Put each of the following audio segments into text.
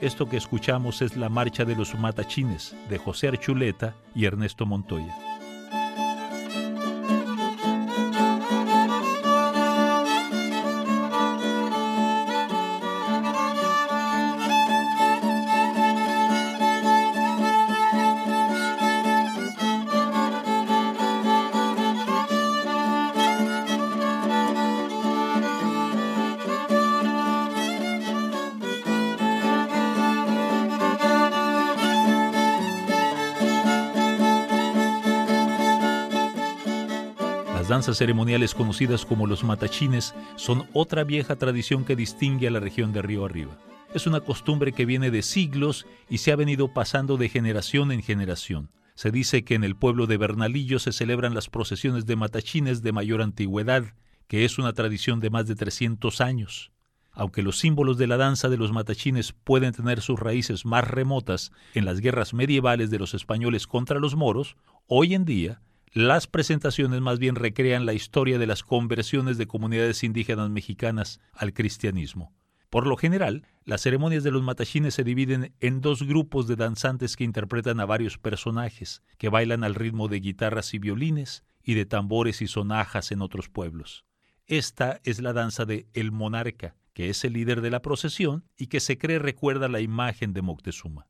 Esto que escuchamos es la Marcha de los Matachines, de José Archuleta y Ernesto Montoya. Las danzas ceremoniales conocidas como los matachines son otra vieja tradición que distingue a la región de Río Arriba. Es una costumbre que viene de siglos y se ha venido pasando de generación en generación. Se dice que en el pueblo de Bernalillo se celebran las procesiones de matachines de mayor antigüedad, que es una tradición de más de 300 años. Aunque los símbolos de la danza de los matachines pueden tener sus raíces más remotas en las guerras medievales de los españoles contra los moros, hoy en día las presentaciones más bien recrean la historia de las conversiones de comunidades indígenas mexicanas al cristianismo. Por lo general, las ceremonias de los matachines se dividen en dos grupos de danzantes que interpretan a varios personajes, que bailan al ritmo de guitarras y violines y de tambores y sonajas en otros pueblos. Esta es la danza de El Monarca, que es el líder de la procesión y que se cree recuerda la imagen de Moctezuma.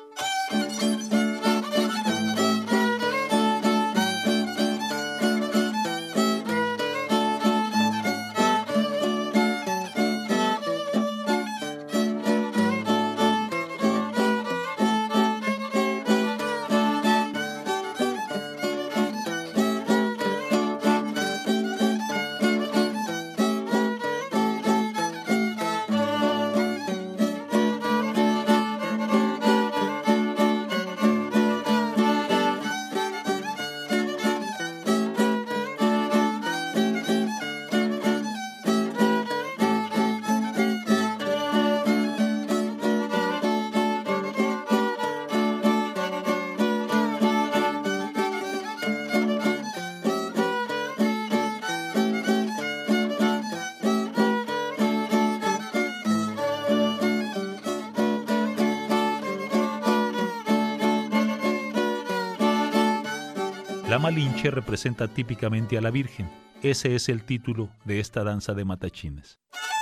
La Malinche representa típicamente a la Virgen. Ese es el título de esta danza de matachines.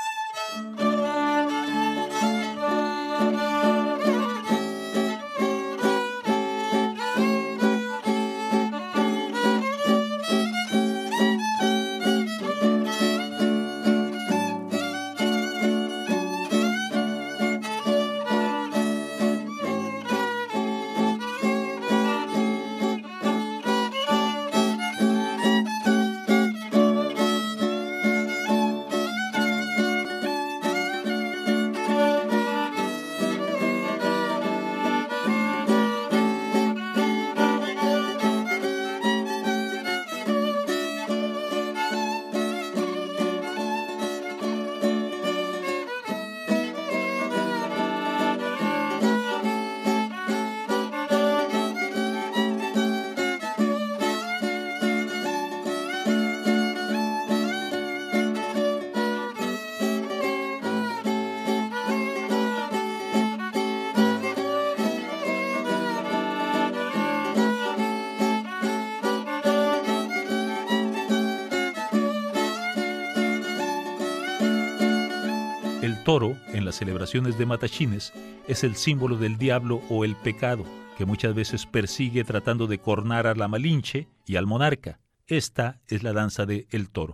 El toro, en las celebraciones de matachines, es el símbolo del diablo o el pecado, que muchas veces persigue tratando de cornar a la Malinche y al monarca. Esta es la danza de El Toro.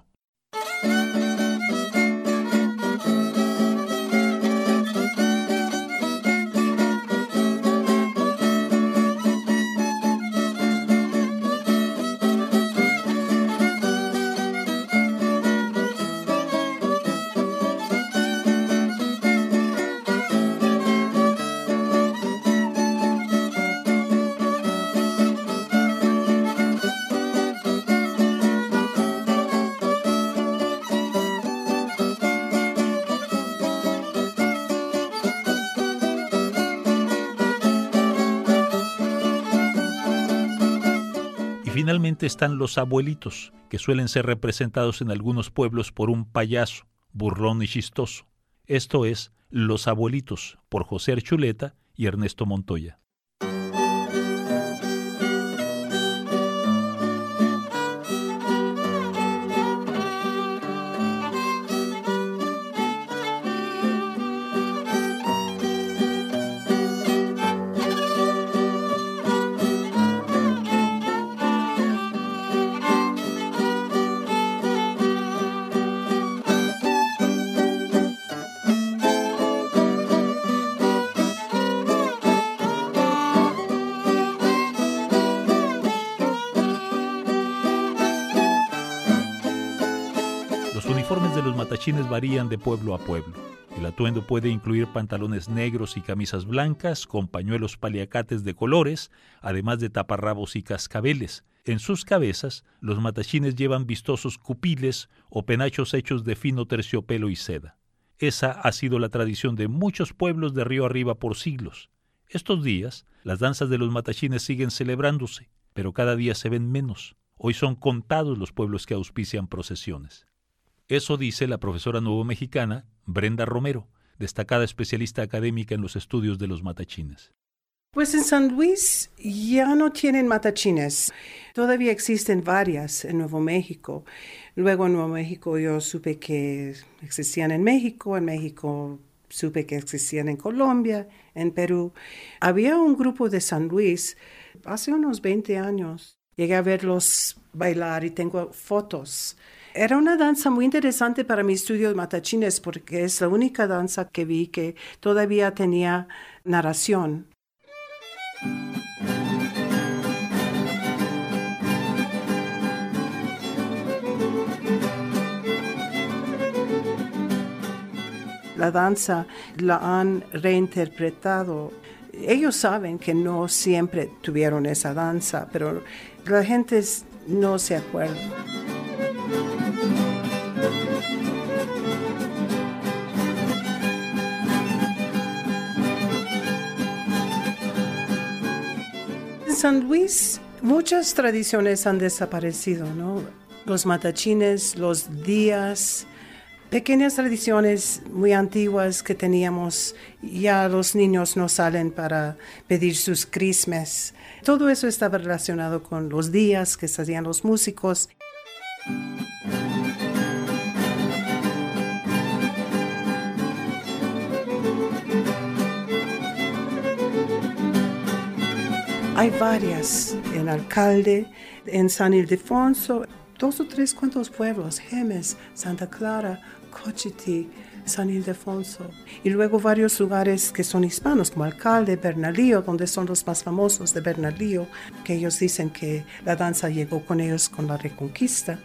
Finalmente están los abuelitos, que suelen ser representados en algunos pueblos por un payaso, burlón y chistoso. Esto es Los Abuelitos, por José Archuleta y Ernesto Montoya. Los uniformes de los matachines varían de pueblo a pueblo. El atuendo puede incluir pantalones negros y camisas blancas con pañuelos paliacates de colores, además de taparrabos y cascabeles. En sus cabezas, los matachines llevan vistosos cupiles o penachos hechos de fino terciopelo y seda. Esa ha sido la tradición de muchos pueblos de río arriba por siglos. Estos días, las danzas de los matachines siguen celebrándose, pero cada día se ven menos. Hoy son contados los pueblos que auspician procesiones. Eso dice la profesora nuevo-mexicana Brenda Romero, destacada especialista académica en los estudios de los matachines. Pues en San Luis ya no tienen matachines. Todavía existen varias en Nuevo México. Luego en Nuevo México yo supe que existían en México supe que existían en Colombia, en Perú. Había un grupo de San Luis hace unos 20 años. Llegué a verlos bailar y tengo fotos. Era una danza muy interesante para mi estudio de matachines porque es la única danza que vi que todavía tenía narración. La danza la han reinterpretado. Ellos saben que no siempre tuvieron esa danza, pero la gente no se acuerda. En San Luis, muchas tradiciones han desaparecido, ¿no? Los matachines, los días, pequeñas tradiciones muy antiguas que teníamos. Ya los niños no salen para pedir sus Christmas. Todo eso estaba relacionado con los días que hacían los músicos. Hay varias en Alcalde, en San Ildefonso, 2 o 3 cuantos pueblos, Gemes, Santa Clara, Cochiti, San Ildefonso. Y luego varios lugares que son hispanos, como Alcalde, Bernalillo, donde son los más famosos de Bernalillo, que ellos dicen que la danza llegó con ellos con la Reconquista.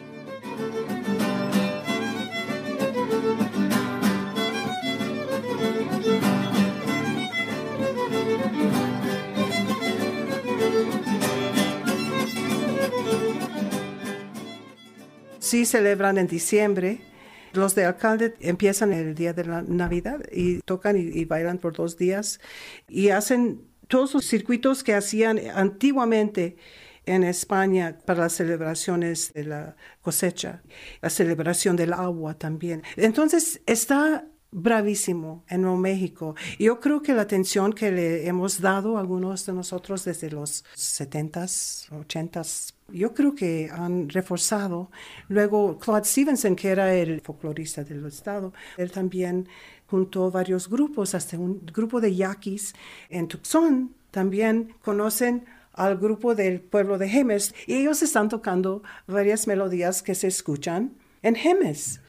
Sí celebran en diciembre. Los de Alcalde empiezan el día de la Navidad y tocan y bailan por 2 días y hacen todos los circuitos que hacían antiguamente en España para las celebraciones de la cosecha, la celebración del agua también. Entonces está bravísimo en Nuevo México. Yo creo que la atención que le hemos dado a algunos de nosotros desde los 70s, 80s, yo creo que han reforzado. Luego Claude Stevenson, que era el folclorista del estado, él también juntó varios grupos, hasta un grupo de yaquis en Tucson. También conocen al grupo del pueblo de Gemes y ellos están tocando varias melodías que se escuchan en Gemes.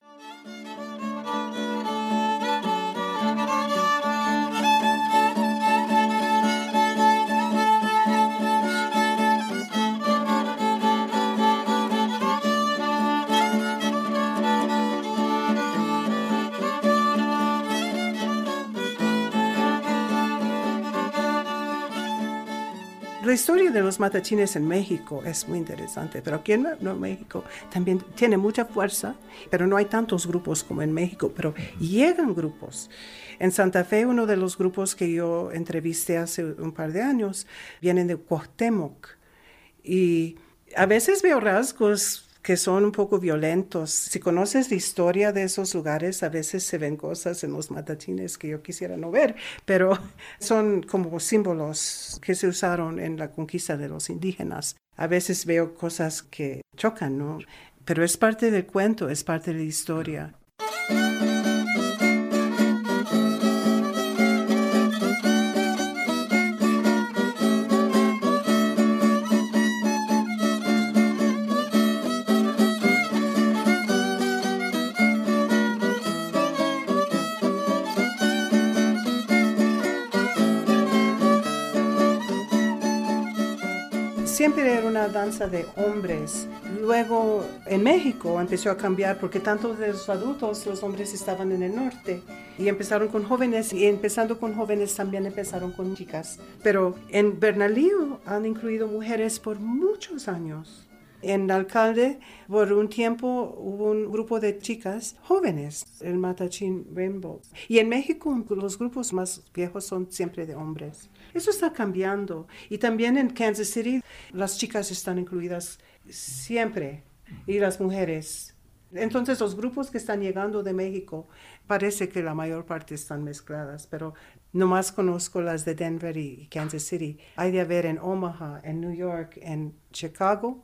La historia de los matachines en México es muy interesante, pero aquí en Nuevo México también tiene mucha fuerza, pero no hay tantos grupos como en México, pero llegan grupos. En Santa Fe, uno de los grupos que yo entrevisté hace un par de años, vienen de Cuauhtémoc, y a veces veo rasgos que son un poco violentos. Si conoces la historia de esos lugares, a veces se ven cosas en los matachines que yo quisiera no ver, pero son como símbolos que se usaron en la conquista de los indígenas. A veces veo cosas que chocan, ¿no? Pero es parte del cuento, es parte de la historia. Siempre era una danza de hombres. Luego en México empezó a cambiar porque tanto de los adultos, los hombres estaban en el norte y empezaron con jóvenes y empezando con jóvenes también empezaron con chicas. Pero en Bernalillo han incluido mujeres por muchos años. En Alcalde, por un tiempo, hubo un grupo de chicas jóvenes, el Matachín Rainbow. Y en México, los grupos más viejos son siempre de hombres. Eso está cambiando. Y también en Kansas City, las chicas están incluidas siempre, y las mujeres. Entonces, los grupos que están llegando de México, parece que la mayor parte están mezcladas, pero nomás conozco las de Denver y Kansas City. Hay de haber en Omaha, en New York, en Chicago.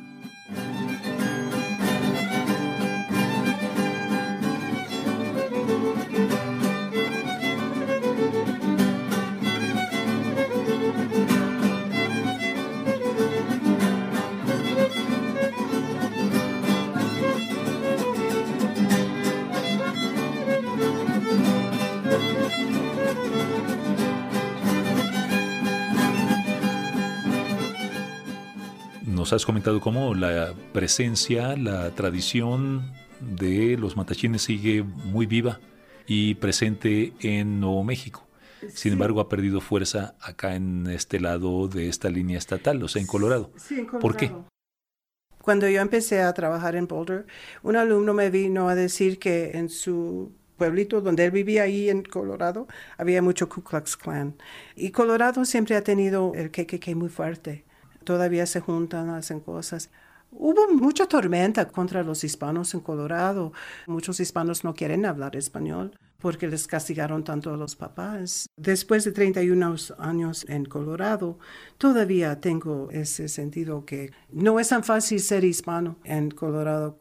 Nos has comentado cómo la presencia, la tradición de los matachines sigue muy viva y presente en Nuevo México. Sin embargo, ha perdido fuerza acá en este lado de esta línea estatal, o sea, en Colorado. Sí, en Colorado. ¿Por qué? Cuando yo empecé a trabajar en Boulder, un alumno me vino a decir que en su pueblito donde él vivía ahí en Colorado, había mucho Ku Klux Klan. Y Colorado siempre ha tenido el KKK muy fuerte. Todavía se juntan, hacen cosas. Hubo mucha tormenta contra los hispanos en Colorado. Muchos hispanos no quieren hablar español porque les castigaron tanto a los papás. Después de 31 años en Colorado, todavía tengo ese sentido que no es tan fácil ser hispano en Colorado.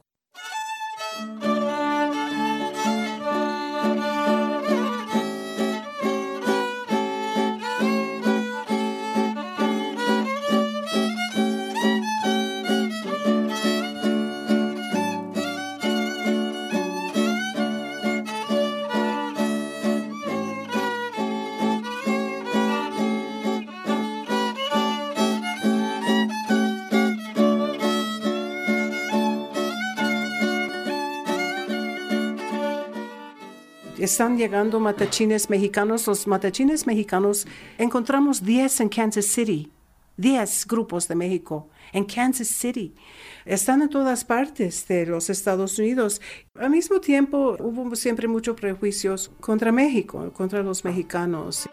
Están llegando matachines mexicanos. Los matachines mexicanos, encontramos 10 en Kansas City, 10 grupos de México en Kansas City. Están en todas partes de los Estados Unidos. Al mismo tiempo, hubo siempre muchos prejuicios contra México, contra los mexicanos.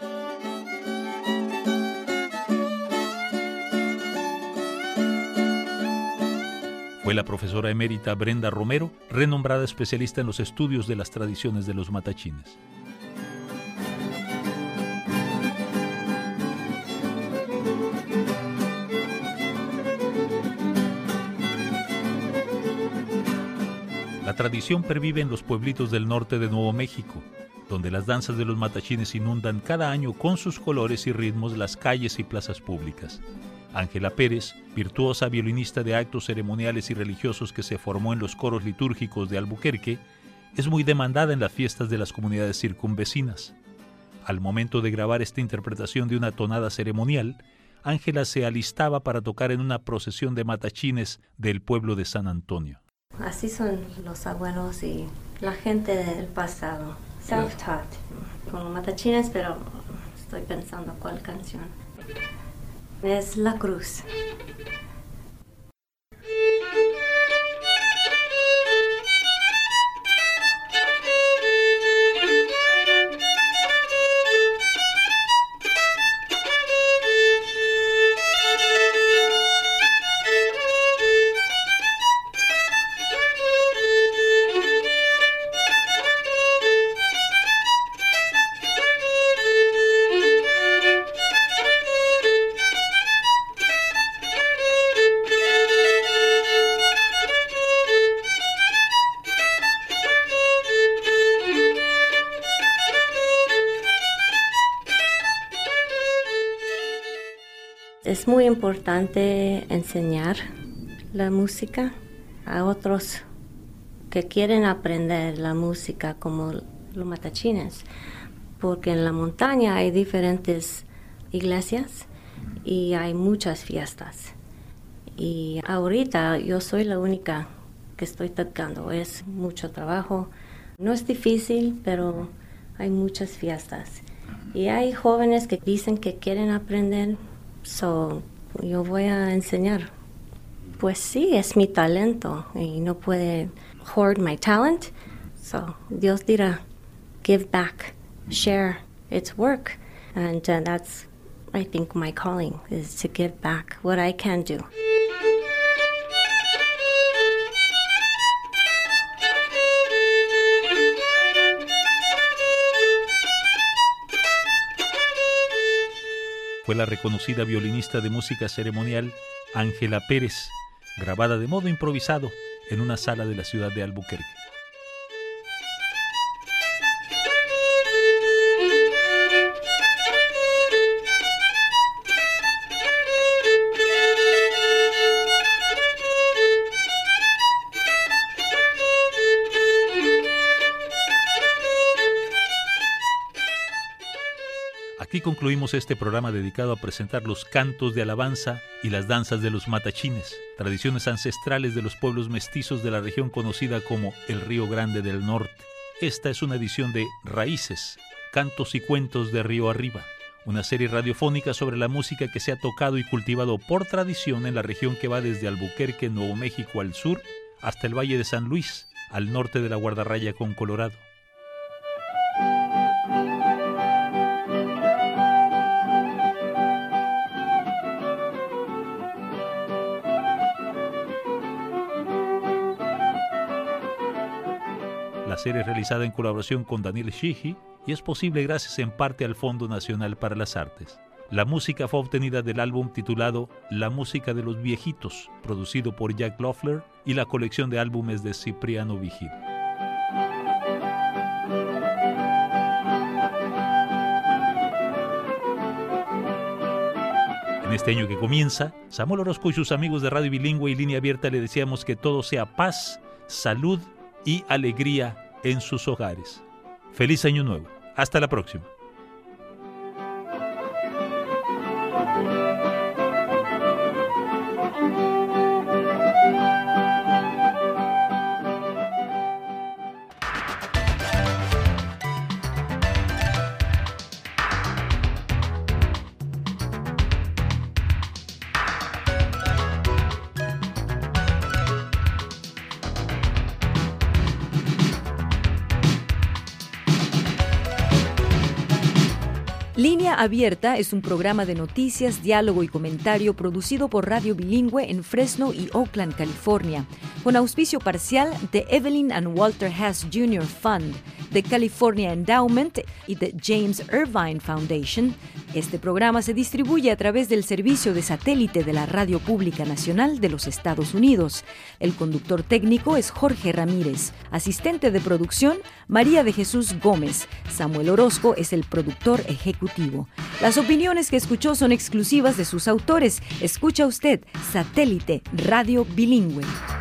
Fue la profesora emérita Brenda Romero, renombrada especialista en los estudios de las tradiciones de los matachines. La tradición pervive en los pueblitos del norte de Nuevo México, donde las danzas de los matachines inundan cada año con sus colores y ritmos las calles y plazas públicas. Ángela Pérez, virtuosa violinista de actos ceremoniales y religiosos que se formó en los coros litúrgicos de Albuquerque, es muy demandada en las fiestas de las comunidades circunvecinas. Al momento de grabar esta interpretación de una tonada ceremonial, Ángela se alistaba para tocar en una procesión de matachines del pueblo de San Antonio. Así son los abuelos y la gente del pasado, self-taught, como matachines, pero estoy pensando cuál canción. Es La Cruz. Es muy importante enseñar la música a otros que quieren aprender la música como los matachines, porque en la montaña hay diferentes iglesias y hay muchas fiestas. Y ahorita yo soy la única que estoy tocando. Es mucho trabajo. No es difícil, pero hay muchas fiestas. Y hay jóvenes que dicen que quieren aprender, yo voy a enseñar. Pues sí, es mi talento y no puede hoard my talent. Dios dirá, give back, share, it's work. And that's, I think, my calling is to give back what I can do. Fue la reconocida violinista de música ceremonial Ángela Pérez, grabada de modo improvisado en una sala de la ciudad de Albuquerque. Aquí concluimos este programa dedicado a presentar los cantos de alabanza y las danzas de los matachines, tradiciones ancestrales de los pueblos mestizos de la región conocida como el Río Grande del Norte. Esta es una edición de Raíces, Cantos y Cuentos de Río Arriba, una serie radiofónica sobre la música que se ha tocado y cultivado por tradición en la región que va desde Albuquerque, Nuevo México al sur, hasta el Valle de San Luis, al norte de la guardarraya con Colorado. La serie es realizada en colaboración con Daniel Sheehy y es posible gracias en parte al Fondo Nacional para las Artes. La música fue obtenida del álbum titulado La Música de los Viejitos, producido por Jack Loeffler, y la colección de álbumes de Cipriano Vigil. En este año que comienza, Samuel Orozco y sus amigos de Radio Bilingüe y Línea Abierta le deseamos que todo sea paz, salud y alegría en sus hogares. Feliz Año Nuevo. Hasta la próxima. Línea Abierta es un programa de noticias, diálogo y comentario producido por Radio Bilingüe en Fresno y Oakland, California, con auspicio parcial de Evelyn and Walter Haas Jr. Fund, de California Endowment y de James Irvine Foundation. Este programa se distribuye a través del servicio de satélite de la Radio Pública Nacional de los Estados Unidos. El conductor técnico es Jorge Ramírez. Asistente de producción, María de Jesús Gómez. Samuel Orozco es el productor ejecutivo. Las opiniones que escuchó son exclusivas de sus autores. Escucha usted Satélite Radio Bilingüe.